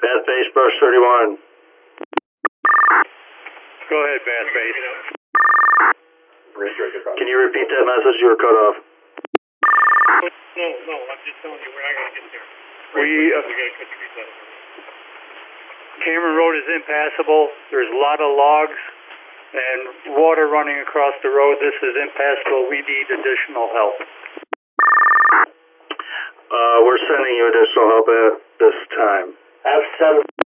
Bath Base, Brush 31. Go ahead, Bath Base. Can you repeat that message? You were cut off. No, I'm just telling you, we're not going to get there. We got to cut trees out. Cameron Road is impassable. There's a lot of logs and water running across the road. This is impassable. We need additional help. We're sending you additional help at this time. Have 7.